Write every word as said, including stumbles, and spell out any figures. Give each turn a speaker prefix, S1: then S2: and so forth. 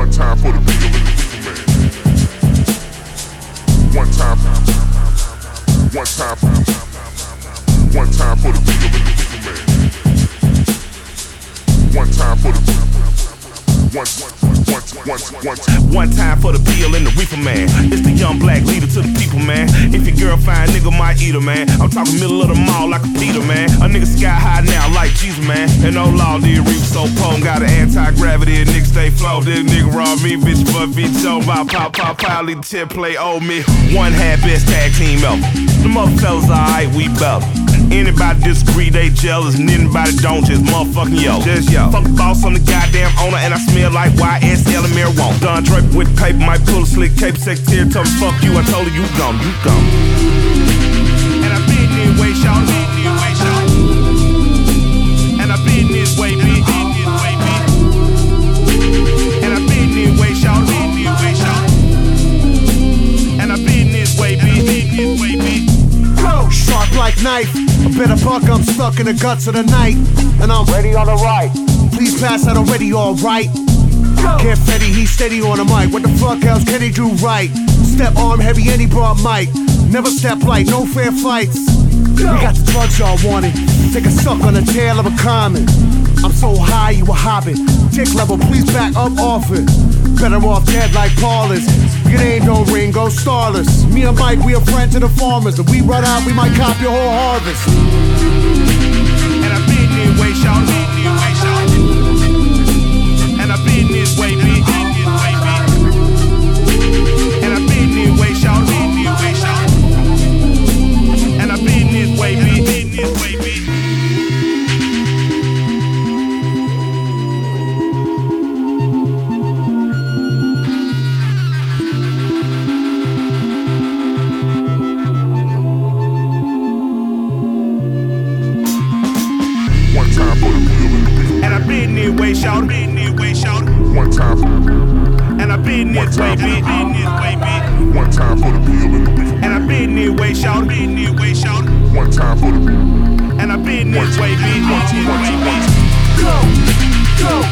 S1: One time for the people in the reefer man. One time, one time, one time for the people in the reefer man. One time for the one, one, one, one,
S2: one time for the peel and the reefer man. It's the young black leader to the people, man. If your girl fine, nigga might eat her, man. I'm talking middle of the mall like a Peter, man. A nigga sky high now like Jesus, man. And no law, the reef so potent. Got an anti-gravity, a nigga stay float. This nigga raw me, bitch, but bitch, so about pop, pop, pop, lead the tip, play old me. One half best tag team ever. The mother fellas alright, we better. Anybody disagree, they jealous, and anybody don't, just motherfucking yo. Just yo. Fuck the boss, I'm the goddamn owner, and I smell like Y S L and marijuana. Don Drake with paper, might pull a slick cape, secretary, tell me fuck you, I told her you gone, you gone. And I been this way, shawty, and I been this way, bitch. And I been this way, shawty, and I been this way, bitch.
S3: Sharp like knife, a better buck, I'm stuck in the guts of the night. And I'm ready on the right. Please pass that already, alright. Can't Fetty, he's steady on the mic. What the fuck else can he do right? Step arm heavy and he brought mic. Never step light, no fair fights. We got the drugs y'all wanted. Take a suck on the tail of a comet. I'm so high, you a hobbit. Dick level, please back up off it. Better off dead like Paulus. It ain't no Ringo Starless. Me and Mike, we are friends to the farmers. If we run out, we might cop your whole harvest.
S2: And I been this way, shawty. And I been this way, bitch. And I been this way, shawty. And I been this way, bitch. Way, shout, been this way, shout.
S1: One time for
S2: and I been this way, bitch.
S1: One time for the peel and the reefer.
S2: And I been this way, shout, been this way, shout.
S1: One time for the
S2: and I been this way, bitch.
S1: One, two, one, two, one, two.
S3: Go, go.